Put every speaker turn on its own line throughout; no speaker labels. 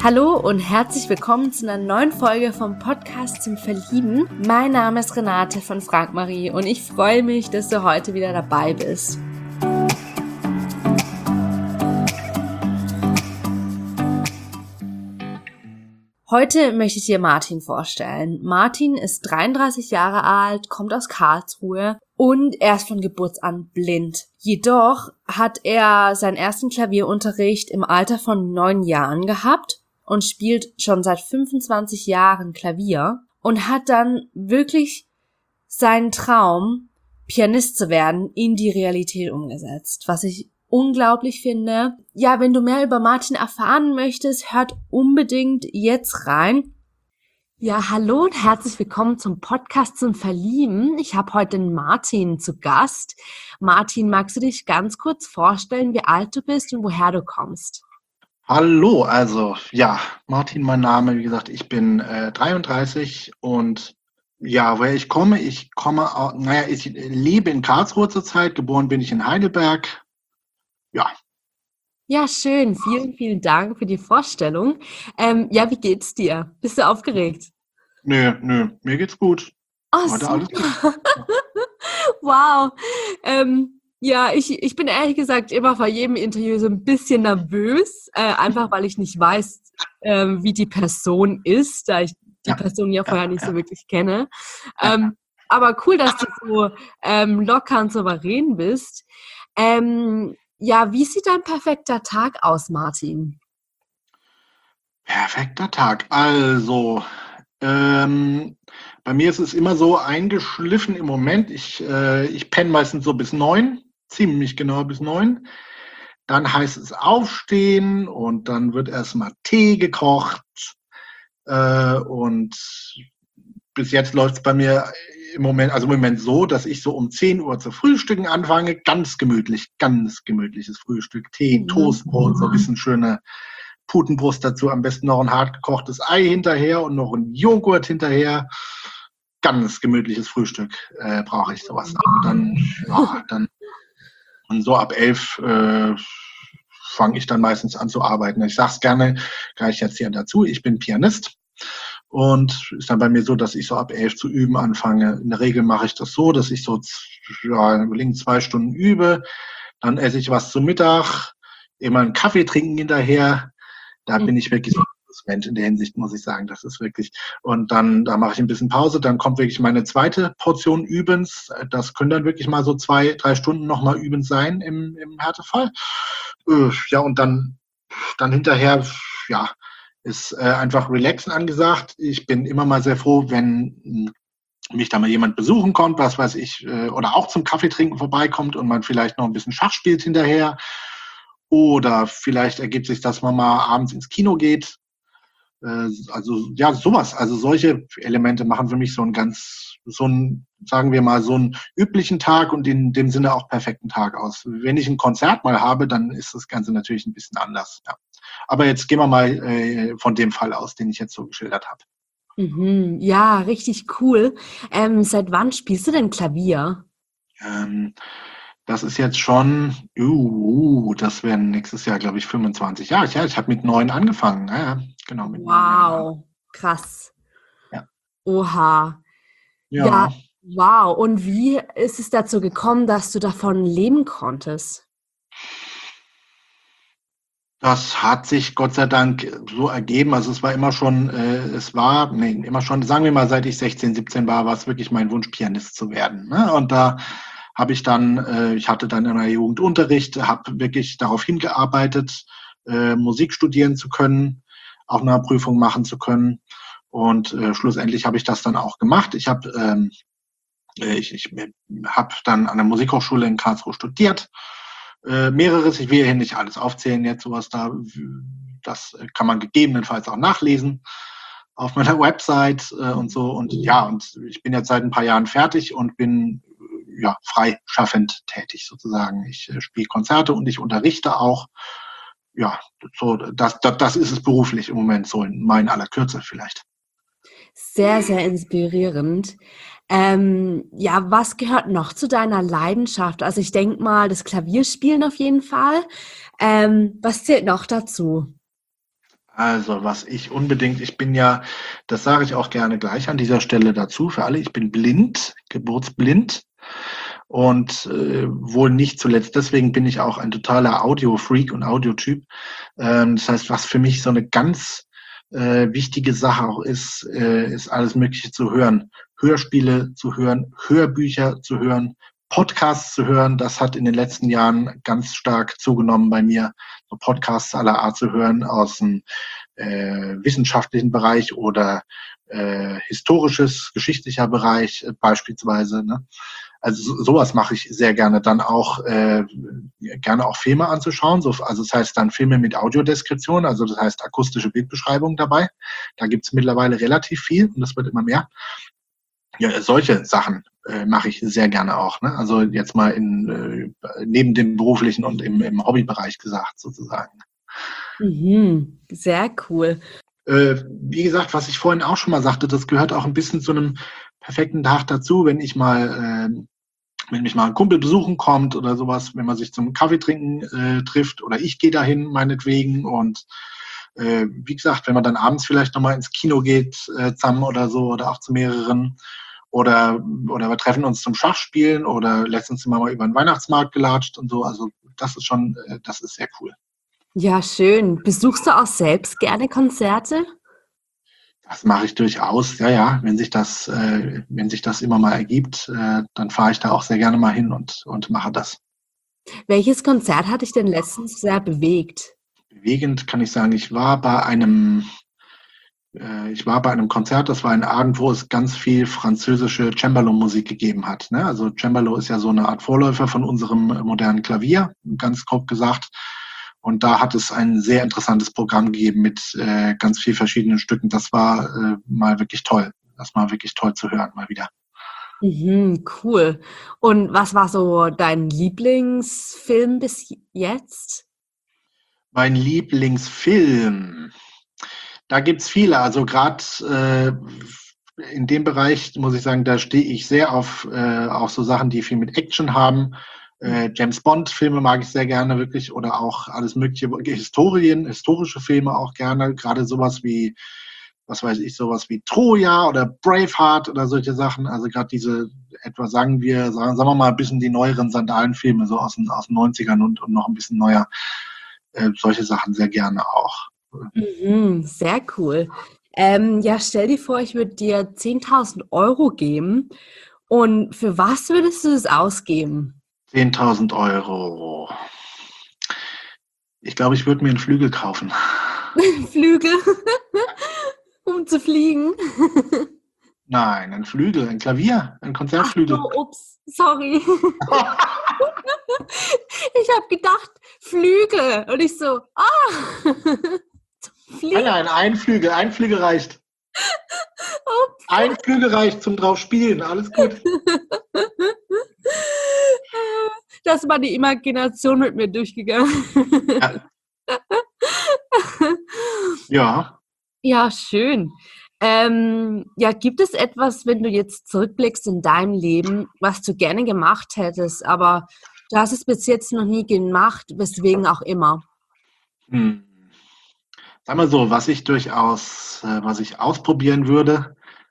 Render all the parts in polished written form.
Hallo und herzlich willkommen zu einer neuen Folge vom Podcast zum Verlieben. Mein Name ist Renate von Frag Marie und ich freue mich, dass du heute wieder dabei bist. Heute möchte ich dir Martin vorstellen. Martin ist 33 Jahre alt, kommt aus Karlsruhe und er ist von Geburt an blind. Jedoch hat er seinen ersten Klavierunterricht im Alter von 9 Jahren gehabt und spielt schon seit 25 Jahren Klavier und hat dann wirklich seinen Traum, Pianist zu werden, in die Realität umgesetzt, was ich unglaublich finde. Ja, wenn du mehr über Martin erfahren möchtest, hört unbedingt jetzt rein. Ja, hallo und herzlich willkommen zum Podcast zum Verlieben. Ich habe heute den Martin zu Gast. Martin, magst du dich ganz kurz vorstellen, wie alt du bist und woher du kommst?
Hallo, Martin, mein Name, wie gesagt, ich bin 33 und ja, woher ich komme, ich lebe in Karlsruhe zurzeit, geboren bin ich in Heidelberg. Ja,
Ja, schön. Vielen, vielen Dank für die Vorstellung. Wie geht's dir? Bist du aufgeregt?
mir geht's gut.
Oh,
Heute alles gut.
super. Wow. Ich bin ehrlich gesagt immer vor jedem Interview so ein bisschen nervös, einfach weil ich nicht weiß, wie die Person ist, da ich die
Ja,
Person ja vorher nicht so
ja.
wirklich kenne.
Ja.
Aber cool, dass du so locker und souverän bist. Wie sieht dein perfekter Tag aus, Martin?
Perfekter Tag. Also, bei mir ist es immer so eingeschliffen im Moment. Ich penne meistens so bis 9, ziemlich genau bis 9. Dann heißt es aufstehen und dann wird erstmal Tee gekocht. Und bis jetzt läuft es bei mir im Moment so, dass ich so um 10 Uhr zu frühstücken anfange. Ganz gemütliches Frühstück. Tee, Toastbrot, so ein bisschen schöne Putenbrust dazu, am besten noch ein hart gekochtes Ei hinterher und noch ein Joghurt hinterher. Ganz gemütliches Frühstück brauche ich sowas. Dann und so ab 11 fange ich dann meistens an zu arbeiten. Ich sage es gerne gleich jetzt hier dazu, ich bin Pianist und ist dann bei mir so, dass ich so ab 11 zu üben anfange. In der Regel mache ich das so, dass ich so 2 Stunden übe, dann esse ich was zum Mittag, immer einen Kaffee trinken hinterher. Da bin ich wirklich so ein Mensch in der Hinsicht, muss ich sagen. Das ist wirklich. Und dann, da mache ich ein bisschen Pause. Dann kommt wirklich meine zweite Portion Übens. Das können dann wirklich mal so 2-3 Stunden nochmal Übens sein im Härtefall. Und dann hinterher, ist einfach Relaxen angesagt. Ich bin immer mal sehr froh, wenn mich da mal jemand besuchen kommt, was weiß ich, oder auch zum Kaffee trinken vorbeikommt und man vielleicht noch ein bisschen Schach spielt hinterher. Oder vielleicht ergibt sich, dass man mal abends ins Kino geht. Sowas. Also solche Elemente machen für mich sagen wir mal, so einen üblichen Tag und in dem Sinne auch perfekten Tag aus. Wenn ich ein Konzert mal habe, dann ist das Ganze natürlich ein bisschen anders. Ja. Aber jetzt gehen wir mal von dem Fall aus, den ich jetzt so geschildert habe.
Mhm, ja, richtig cool. Seit wann spielst du denn Klavier?
Das ist jetzt schon, das werden nächstes Jahr, glaube ich, 25 Jahre. Ja, ich habe mit 9 angefangen. Ja, genau, mit 9 Jahren.
Wow, krass.
Ja.
Oha. Ja,
Ja,
wow. Und wie ist es dazu gekommen, dass du davon leben konntest?
das hat sich Gott sei Dank so ergeben. Also es war immer schon, sagen wir mal, seit ich 16, 17 war es wirklich mein Wunsch, Pianist zu werden. Ne? Und da habe ich hatte dann in der Jugend Unterricht, habe wirklich darauf hingearbeitet, Musik studieren zu können, auch eine Prüfung machen zu können. Und schlussendlich habe ich das dann auch gemacht. Ich habe dann an der Musikhochschule in Karlsruhe studiert. Mehreres, ich will hier nicht alles aufzählen jetzt, das kann man gegebenenfalls auch nachlesen auf meiner Website und so. Und ich bin jetzt seit ein paar Jahren fertig und bin freischaffend tätig sozusagen. Ich spiele Konzerte und ich unterrichte auch. Ja, so, das ist es beruflich im Moment so in aller Kürze vielleicht.
Sehr, sehr inspirierend. Was gehört noch zu deiner Leidenschaft? Also ich denke mal, das Klavierspielen auf jeden Fall. Was zählt noch dazu?
Also, was ich unbedingt, ich bin ja, das sage ich auch gerne gleich an dieser Stelle dazu für alle, ich bin blind, geburtsblind und wohl nicht zuletzt deswegen bin ich auch ein totaler Audio-Freak und Audiotyp. Das heißt, was für mich so eine ganz wichtige Sache auch ist, ist alles Mögliche zu hören. Hörspiele zu hören, Hörbücher zu hören, Podcasts zu hören. Das hat in den letzten Jahren ganz stark zugenommen bei mir, so Podcasts aller Art zu hören aus dem wissenschaftlichen Bereich oder historisches, geschichtlicher Bereich beispielsweise. Ne? Also sowas mache ich sehr gerne. Dann auch gerne auch Filme anzuschauen. So, also das heißt dann Filme mit Audiodeskription, also das heißt akustische Bildbeschreibung dabei. Da gibt es mittlerweile relativ viel und das wird immer mehr. Ja, solche Sachen mache ich sehr gerne auch. Ne? Also jetzt mal neben dem beruflichen und im Hobbybereich gesagt sozusagen.
Mhm, sehr cool.
Wie gesagt, was ich vorhin auch schon mal sagte, das gehört auch ein bisschen zu einem perfekten Tag dazu, wenn mich mal ein Kumpel besuchen kommt oder sowas, wenn man sich zum Kaffee trinken trifft oder ich gehe dahin meinetwegen und wie gesagt, wenn man dann abends vielleicht nochmal ins Kino geht zusammen oder so oder auch zu mehreren oder wir treffen uns zum Schachspielen oder letztens sind wir mal über den Weihnachtsmarkt gelatscht und so, also das ist schon, das ist sehr cool.
Ja, schön. Besuchst du auch selbst gerne Konzerte?
Das mache ich durchaus, ja, ja. Wenn sich das immer mal ergibt, dann fahre ich da auch sehr gerne mal hin und mache das.
Welches Konzert hat dich denn letztens sehr bewegt?
Bewegend kann ich sagen, ich war bei einem Konzert, das war ein Abend, wo es ganz viel französische Cembalo-Musik gegeben hat. Ne? Also Cembalo ist ja so eine Art Vorläufer von unserem modernen Klavier, ganz grob gesagt. Und da hat es ein sehr interessantes Programm gegeben mit ganz vielen verschiedenen Stücken. Das war mal wirklich toll. Das war wirklich toll zu hören, mal wieder.
Mhm, cool. Und was war so dein Lieblingsfilm bis jetzt?
Mein Lieblingsfilm. Da gibt's viele. Also gerade in dem Bereich muss ich sagen, da stehe ich sehr auf so Sachen, die viel mit Action haben. James Bond-Filme mag ich sehr gerne wirklich oder auch alles mögliche historische Filme auch gerne. Gerade sowas wie, was weiß ich, sowas wie Troja oder Braveheart oder solche Sachen. Also gerade diese etwa sagen wir mal ein bisschen die neueren Sandalenfilme, so aus den 90ern und noch ein bisschen neuer. Solche Sachen sehr gerne auch.
Mhm, sehr cool. Ja, stell dir vor, ich würde dir 10.000 € geben. Und für was würdest du das ausgeben?
10.000 Euro. Ich glaube, ich würde mir einen Flügel kaufen.
Flügel, um zu fliegen.
Nein, ein Flügel, ein Klavier, ein
Ach
Konzertflügel.
so, ups, sorry. Ich habe gedacht, Flügel. Und ich so, zum
Nein,
Fliegen.
nein, ein Flügel reicht.
Ups.
Ein Flügel reicht zum drauf spielen, alles gut.
Das war die Imagination mit mir durchgegangen.
Ja, ja.
Ja, schön. Ja, gibt es etwas, wenn du jetzt zurückblickst in deinem Leben, was du gerne gemacht hättest, aber du hast es bis jetzt noch nie gemacht, weswegen auch immer?
Hm. Sag mal so, was ich ausprobieren würde,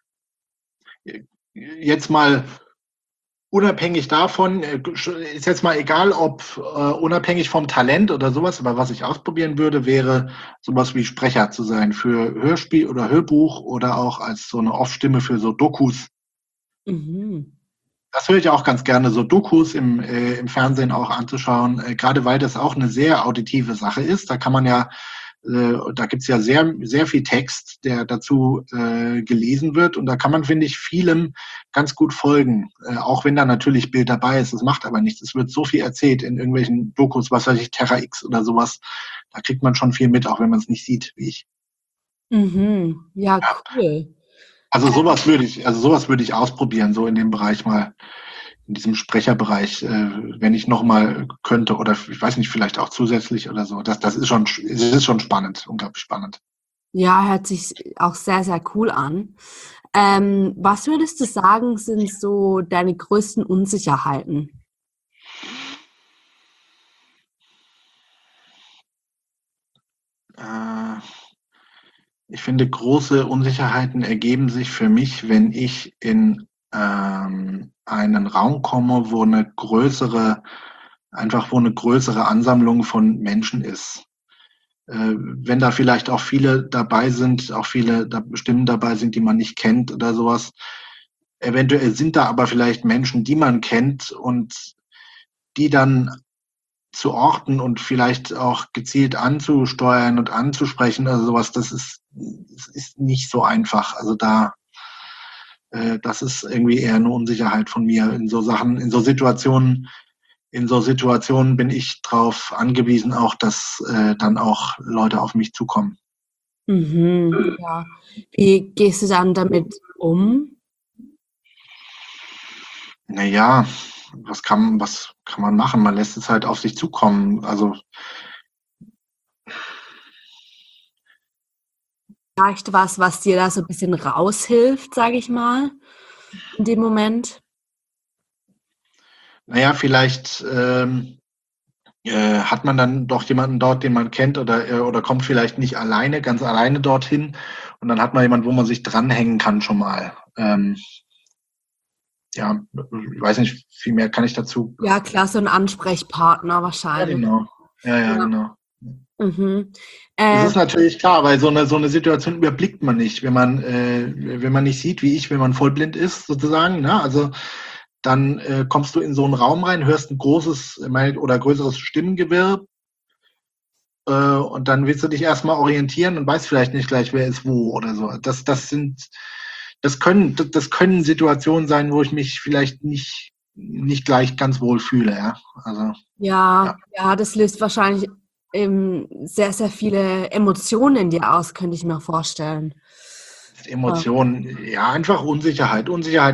jetzt mal unabhängig davon, ist jetzt mal egal, ob unabhängig vom Talent oder sowas, aber was ich ausprobieren würde, wäre sowas wie Sprecher zu sein für Hörspiel oder Hörbuch oder auch als so eine Off-Stimme für so Dokus.
Mhm.
Das höre ich auch ganz gerne, so Dokus im Fernsehen auch anzuschauen, gerade weil das auch eine sehr auditive Sache ist. Da gibt's ja sehr, sehr viel Text, der dazu gelesen wird und da kann man, finde ich, vielem ganz gut folgen, auch wenn da natürlich Bild dabei ist. Das macht aber nichts. Es wird so viel erzählt in irgendwelchen Dokus, was weiß ich, Terra X oder sowas. Da kriegt man schon viel mit, auch wenn man es nicht sieht, wie ich.
Mhm. Ja,
Ja.
cool.
Also sowas würde ich ausprobieren, so in dem Bereich mal, in diesem Sprecherbereich, wenn ich nochmal könnte oder ich weiß nicht, vielleicht auch zusätzlich oder so. Es ist schon spannend, unglaublich spannend.
Ja, hört sich auch sehr, sehr cool an. Was würdest du sagen, sind so deine größten Unsicherheiten?
Äh, Ich finde, große Unsicherheiten ergeben sich für mich, wenn ich in einen Raum komme, wo eine größere Ansammlung von Menschen ist. Wenn da vielleicht auch viele dabei sind, auch viele Stimmen dabei sind, die man nicht kennt oder sowas. Eventuell sind da aber vielleicht Menschen, die man kennt und die dann zu orten und vielleicht auch gezielt anzusteuern und anzusprechen, also sowas, das ist nicht so einfach. Also das ist irgendwie eher eine Unsicherheit von mir in so Sachen, in so Situationen bin ich drauf angewiesen, auch dass dann auch Leute auf mich zukommen.
Mhm, ja. Wie gehst du dann damit um?
Naja, was kann man machen? Man lässt es halt auf sich zukommen. Also
Vielleicht was, was dir da so ein bisschen raushilft, sage ich mal, in dem Moment?
naja, vielleicht hat man dann doch jemanden dort, den man kennt oder kommt vielleicht nicht alleine, ganz alleine dorthin. Und dann hat man jemanden, wo man sich dranhängen kann schon mal. Ja, ich weiß nicht, viel mehr kann ich dazu.
Ja, klar, so ein Ansprechpartner
Ja,
wahrscheinlich.
genau. Ja,
Ja.
genau.
Mhm.
Es
Ähm,
ist natürlich klar, weil so eine Situation überblickt man nicht, wenn man nicht sieht, wie ich, wenn man vollblind ist, sozusagen. Ne? Also dann kommst du in so einen Raum rein, hörst ein großes oder größeres Stimmengewirr und dann willst du dich erstmal orientieren und weißt vielleicht nicht gleich, wer ist wo oder so. Das können Situationen sein, wo ich mich vielleicht nicht gleich ganz wohl fühle, ja. Also,
ja,
ja.
ja, das löst wahrscheinlich sehr, sehr viele Emotionen in dir aus, könnte ich mir vorstellen. Ja.
Emotionen, ja, einfach Unsicherheit.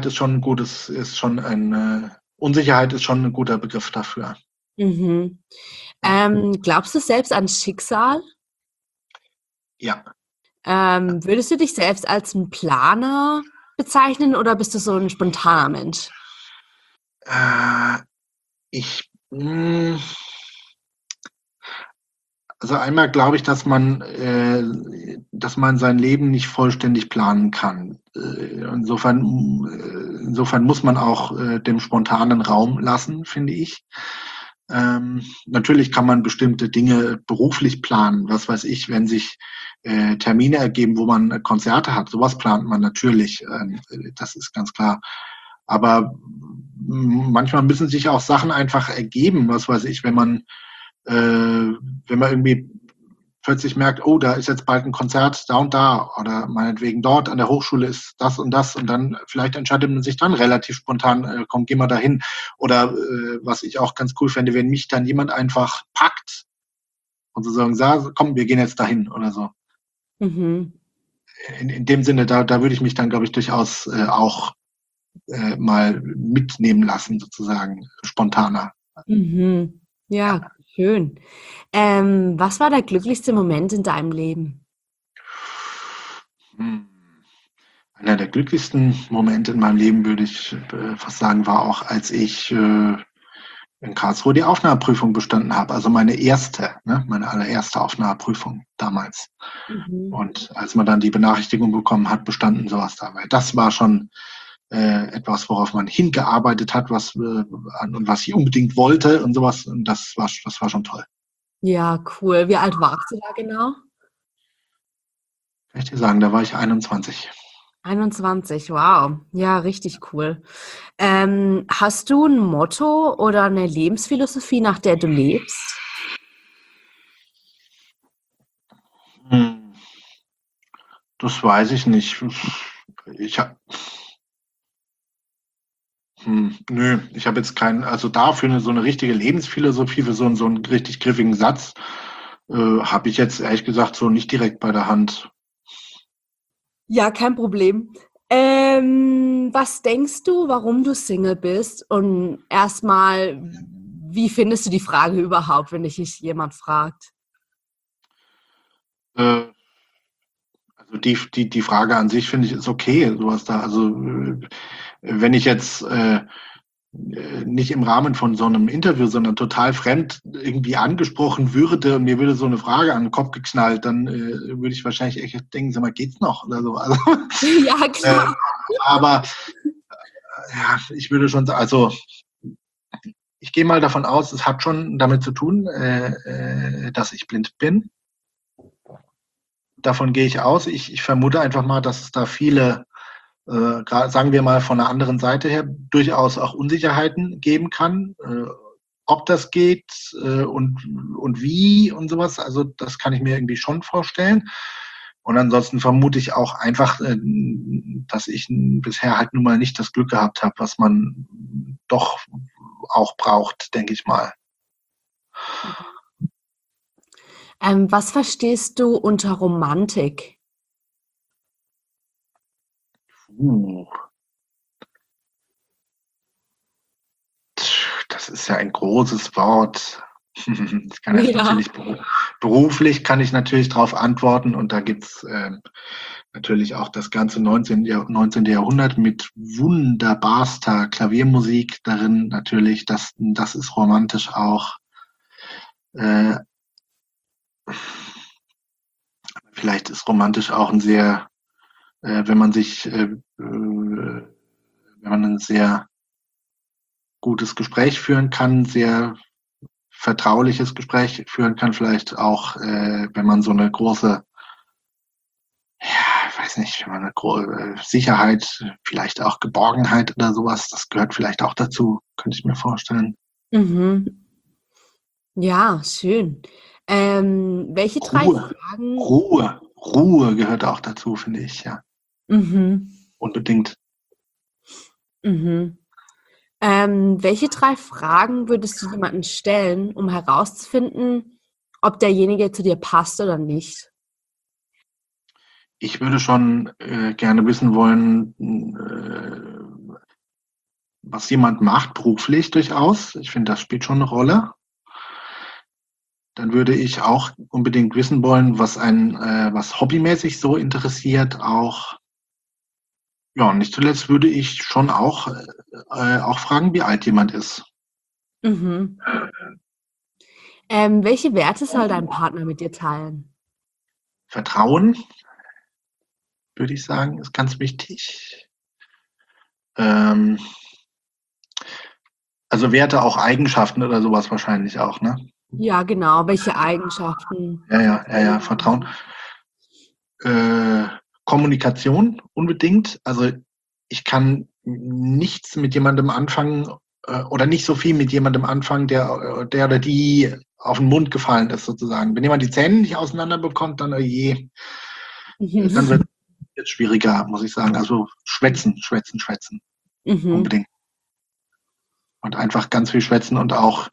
Unsicherheit ist schon ein guter Begriff dafür.
Mhm. Glaubst du selbst an Schicksal?
Ja.
Würdest du dich selbst als ein Planer bezeichnen oder bist du so ein spontaner Mensch?
Äh, ich, mh, also einmal glaube ich, dass man sein Leben nicht vollständig planen kann. Insofern muss man auch dem spontanen Raum lassen, finde ich. Natürlich kann man bestimmte Dinge beruflich planen. Was weiß ich, wenn sich Termine ergeben, wo man Konzerte hat, sowas plant man natürlich. Das ist ganz klar. Aber manchmal müssen sich auch Sachen einfach ergeben. Was weiß ich, wenn man irgendwie plötzlich merkt, oh, da ist jetzt bald ein Konzert da und da oder meinetwegen dort an der Hochschule ist das und dann vielleicht entscheidet man sich dann relativ spontan, komm, geh mal dahin. Oder was ich auch ganz cool fände, wenn mich dann jemand einfach packt und sozusagen sagt, komm, wir gehen jetzt dahin oder so.
Mhm.
In dem Sinne, da würde ich mich dann, glaube ich, durchaus auch mal mitnehmen lassen, sozusagen, spontaner.
Mhm.
Ja.
Ja, schön. Was war der glücklichste Moment in deinem Leben?
Hm. Einer der glücklichsten Momente in meinem Leben, würde ich fast sagen, war auch, als ich in Karlsruhe die Aufnahmeprüfung bestanden habe. Also meine allererste Aufnahmeprüfung damals.
Mhm.
Und als man dann die Benachrichtigung bekommen hat, bestanden sowas dabei. Das war schon etwas, worauf man hingearbeitet hat, und was ich unbedingt wollte und sowas. Und das war schon toll.
Ja, cool. Wie alt warst du da genau?
Kann ich dir sagen, da war ich 21.
21, wow. Ja, richtig cool. Hast du ein Motto oder eine Lebensphilosophie, nach der du lebst?
Hm, das weiß ich nicht. Ich habe nö, ich habe jetzt keinen, also dafür so eine richtige Lebensphilosophie, für so einen richtig griffigen Satz, habe ich jetzt ehrlich gesagt so nicht direkt bei der Hand.
Ja, kein Problem. Was denkst du, warum du Single bist? Und erstmal, wie findest du die Frage überhaupt, wenn dich jemand fragt?
Äh, also die Frage an sich finde ich ist okay, sowas da. Also wenn ich jetzt nicht im Rahmen von so einem Interview, sondern total fremd irgendwie angesprochen würde und mir würde so eine Frage an den Kopf geknallt, dann würde ich wahrscheinlich echt denken, sag mal, geht's noch oder so. Also,
Ja, klar.
aber ja, ich würde schon sagen, also ich gehe mal davon aus, es hat schon damit zu tun, dass ich blind bin. Davon gehe ich aus. Ich vermute einfach mal, dass es da viele, sagen wir mal von der anderen Seite her, durchaus auch Unsicherheiten geben kann. Ob das geht und wie und sowas. Also das kann ich mir irgendwie schon vorstellen. Und ansonsten vermute ich auch einfach, dass ich bisher halt nun mal nicht das Glück gehabt habe, was man doch auch braucht, denke ich mal.
Was verstehst du unter Romantik?
Uh, Das ist ja ein großes Wort. Ich kann jetzt
Ja.
natürlich beruflich kann ich natürlich darauf antworten und da gibt's natürlich auch das ganze 19. Jahrhundert mit wunderbarster Klaviermusik darin natürlich. Das ist romantisch auch. Äh, Vielleicht ist romantisch auch ein sehr, wenn man sich, wenn man ein sehr gutes Gespräch führen kann, sehr vertrauliches Gespräch führen kann, vielleicht auch, wenn man so eine große, ja, ich weiß nicht, wenn man eine Sicherheit, vielleicht auch Geborgenheit oder sowas, das gehört vielleicht auch dazu, könnte ich mir vorstellen.
Mhm. Ja, schön. Welche 3
Ruhe,
Fragen
Ruhe gehört auch dazu, finde ich, ja,
mhm,
unbedingt.
mhm. Welche 3 Fragen würdest du jemanden stellen, um herauszufinden, ob derjenige zu dir passt oder nicht?
Ich würde schon gerne wissen wollen, was jemand macht, beruflich durchaus. Ich finde, das spielt schon eine Rolle. Dann würde ich auch unbedingt wissen wollen, was hobbymäßig so interessiert. Auch, ja, und nicht zuletzt würde ich schon auch fragen, wie alt jemand ist.
Mhm. Welche Werte soll dein Partner mit dir teilen?
Vertrauen, würde ich sagen, ist ganz wichtig. Ähm, also Werte, auch Eigenschaften oder sowas wahrscheinlich auch, ne?
Ja, genau. Welche Eigenschaften?
Ja, Vertrauen. Äh, Kommunikation unbedingt. Also ich kann nichts mit jemandem anfangen oder nicht so viel mit jemandem anfangen, der oder die auf den Mund gefallen ist sozusagen. Wenn jemand die Zähne nicht auseinander bekommt, dann oh je, dann wird es schwieriger, muss ich sagen. Also schwätzen,
Mhm.
unbedingt. Und einfach ganz viel schwätzen und auch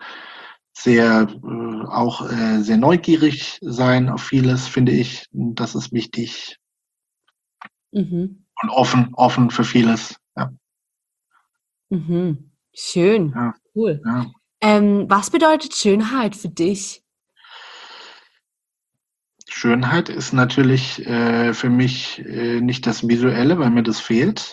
sehr neugierig sein auf vieles, finde ich. Das ist wichtig.
Mhm.
Und offen für vieles. Ja,
Mhm. Schön.
ja,
Cool.
ja.
Was bedeutet Schönheit für dich?
Schönheit ist natürlich für mich nicht das Visuelle, weil mir das fehlt.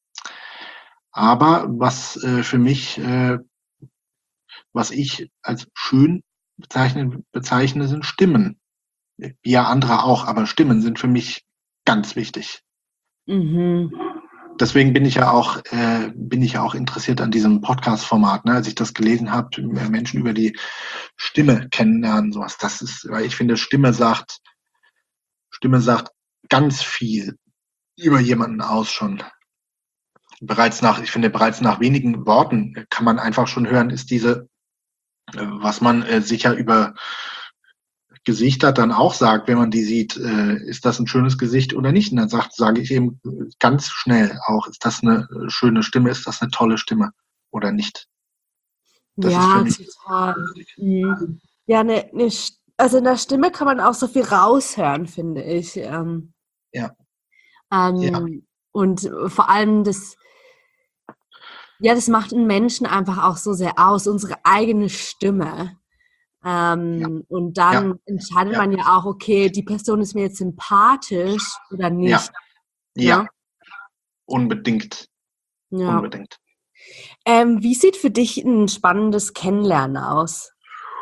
Aber für mich, was ich als schön bezeichne, sind Stimmen. Ja, andere auch, aber Stimmen sind für mich ganz wichtig.
Mhm.
Deswegen bin ich ja auch interessiert an diesem Podcast-Format. Ne? Als ich das gelesen habe, Menschen über die Stimme kennenlernen, sowas. Das ist, weil ich finde, Stimme sagt ganz viel über jemanden aus schon. Ich finde, bereits nach wenigen Worten kann man einfach schon hören, was man sicher über Gesichter dann auch sagt, wenn man die sieht, ist das ein schönes Gesicht oder nicht? Und dann sage ich eben ganz schnell auch, ist das eine schöne Stimme, ist das eine tolle Stimme oder nicht? Das ist für
Ja,
mich
total.
wichtig.
Mhm. Ja, also in der Stimme kann man auch so viel raushören, finde ich.
Ja, ja,
Und vor allem ja, das macht einen Menschen einfach auch so sehr aus, unsere eigene Stimme.
ja,
Und
ja,
dann entscheidet
ja,
man ja auch, okay, die Person ist mir jetzt sympathisch oder
ja,
nicht,
ja,
ne?
unbedingt,
Ja.
unbedingt.
Wie sieht für dich ein spannendes Kennenlernen aus?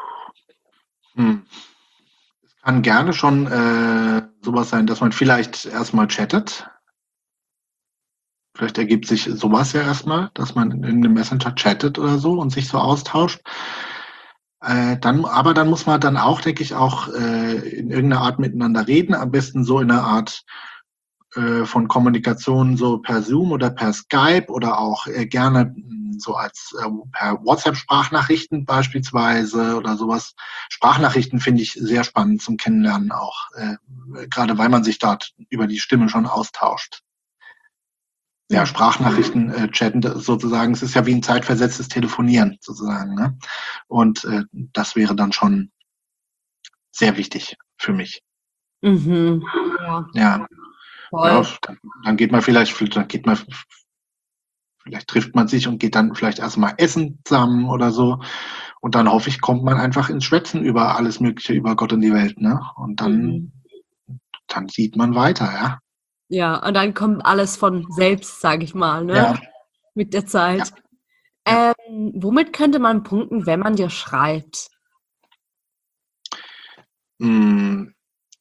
Es kann gerne schon sowas sein, dass man vielleicht erstmal chattet. Vielleicht ergibt sich sowas ja erstmal, dass man in einem Messenger chattet oder so und sich so austauscht. Aber dann muss man dann auch, denke ich, auch in irgendeiner Art miteinander reden. Am besten so in einer Art von Kommunikation so per Zoom oder per Skype oder auch gerne so als per WhatsApp-Sprachnachrichten beispielsweise oder sowas. Sprachnachrichten finde ich sehr spannend zum Kennenlernen auch, gerade weil man sich dort über die Stimme schon austauscht. Ja, Sprachnachrichten chatten sozusagen, es ist ja wie ein zeitversetztes Telefonieren sozusagen. Ne? Und das wäre dann schon sehr wichtig für mich.
Mhm. Ja,
Ja, ja,
voll.
dann vielleicht trifft man sich und geht dann vielleicht erstmal essen zusammen oder so. Und dann hoffe ich, kommt man einfach ins Schwätzen über alles Mögliche, über Gott und die Welt, ne? Und
Mhm.
dann sieht man weiter, ja.
Ja, und dann kommt alles von selbst, sage ich mal, ne?
Ja,
Mit der
ja,
Zeit.
ja.
Womit könnte man punkten, wenn man dir schreibt?
Hm,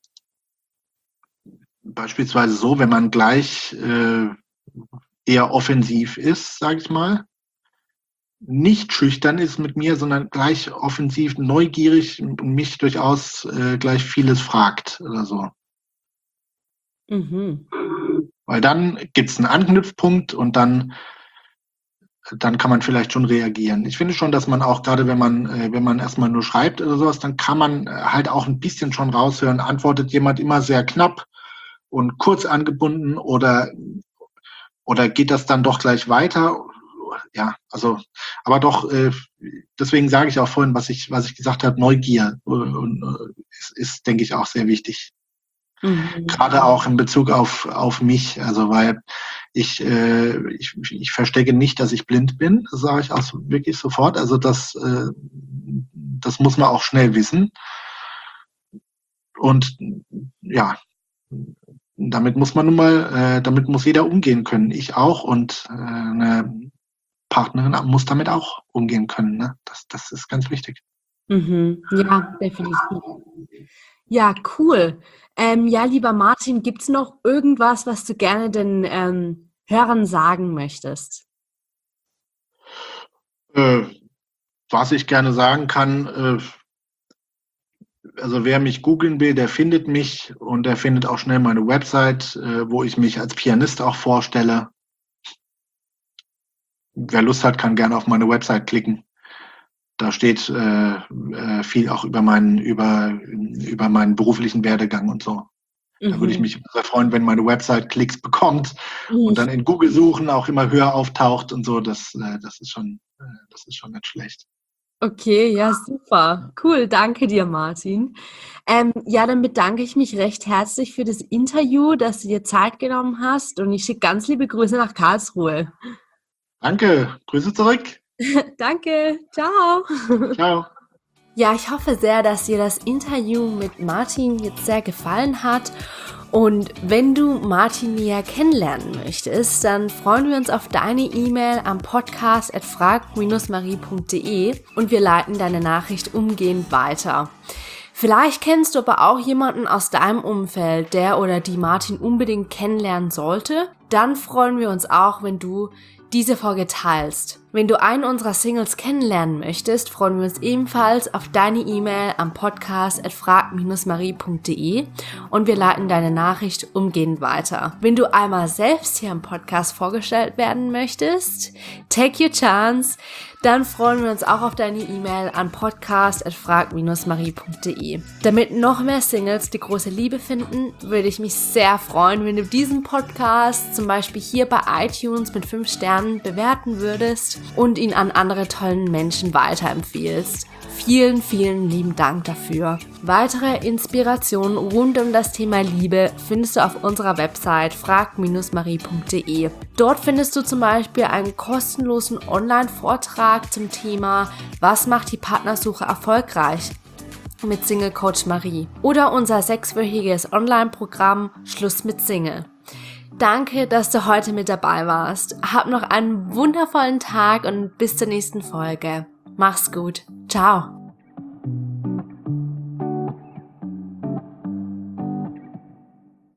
beispielsweise so, wenn man gleich eher offensiv ist, sage ich mal, nicht schüchtern ist mit mir, sondern gleich offensiv, neugierig und mich durchaus gleich vieles fragt oder so.
Mhm.
Weil dann gibt es einen Anknüpfpunkt und dann kann man vielleicht schon reagieren. Ich finde schon, dass man auch gerade, wenn man erstmal nur schreibt oder sowas, dann kann man halt auch ein bisschen schon raushören, antwortet jemand immer sehr knapp und kurz angebunden oder geht das dann doch gleich weiter? Ja, also, aber doch, deswegen sage ich auch vorhin, was ich gesagt habe, Neugier ist, denke ich, auch sehr wichtig.
Mhm.
Gerade auch in Bezug auf mich, also weil ich verstecke nicht, dass ich blind bin, das sage ich auch wirklich sofort. Also das muss man auch schnell wissen. Und ja, damit muss jeder umgehen können. Ich auch und eine Partnerin muss damit auch umgehen können. Ne? Das ist ganz wichtig.
Mhm. Ja, definitiv. Ja, cool. Ja, lieber Martin, gibt's noch irgendwas, was du gerne den Hörern sagen möchtest?
Äh, was ich gerne sagen kann, also wer mich googeln will, der findet mich und der findet auch schnell meine Website, wo ich mich als Pianist auch vorstelle. Wer Lust hat, kann gerne auf meine Website klicken. Da steht viel auch über meinen beruflichen Werdegang und so. Da würde ich
Mhm.
mich sehr freuen, wenn meine Website Klicks bekommt und
Mhm.
dann in Google suchen auch immer höher auftaucht und so. Das ist schon nicht schlecht.
Okay, ja, super. Cool, danke dir, Martin. Ja, dann bedanke ich mich recht herzlich für das Interview, dass du dir Zeit genommen hast und ich schicke ganz liebe Grüße nach Karlsruhe.
Danke, Grüße zurück.
Danke, ciao.
Ciao.
Ja, ich hoffe sehr, dass dir das Interview mit Martin jetzt sehr gefallen hat. Und wenn du Martin näher kennenlernen möchtest, dann freuen wir uns auf deine E-Mail am podcast@frag-marie.de und wir leiten deine Nachricht umgehend weiter. Vielleicht kennst du aber auch jemanden aus deinem Umfeld, der oder die Martin unbedingt kennenlernen sollte. Dann freuen wir uns auch, wenn du diese Folge teilst. Wenn du einen unserer Singles kennenlernen möchtest, freuen wir uns ebenfalls auf deine E-Mail am podcast@frag-marie.de und wir leiten deine Nachricht umgehend weiter. Wenn du einmal selbst hier im Podcast vorgestellt werden möchtest, take your chance, dann freuen wir uns auch auf deine E-Mail an podcast@frag-marie.de. Damit noch mehr Singles die große Liebe finden, würde ich mich sehr freuen, wenn du diesen Podcast zum Beispiel hier bei iTunes mit 5 Sternen bewerten würdest und ihn an andere tollen Menschen weiterempfiehlst. Vielen, vielen lieben Dank dafür. Weitere Inspirationen rund um das Thema Liebe findest du auf unserer Website frag-marie.de. Dort findest du zum Beispiel einen kostenlosen Online-Vortrag zum Thema Was macht die Partnersuche erfolgreich? Mit Single Coach Marie oder unser 6-wöchiges Online-Programm Schluss mit Single. Danke, dass du heute mit dabei warst. Hab noch einen wundervollen Tag und bis zur nächsten Folge. Mach's gut. Ciao.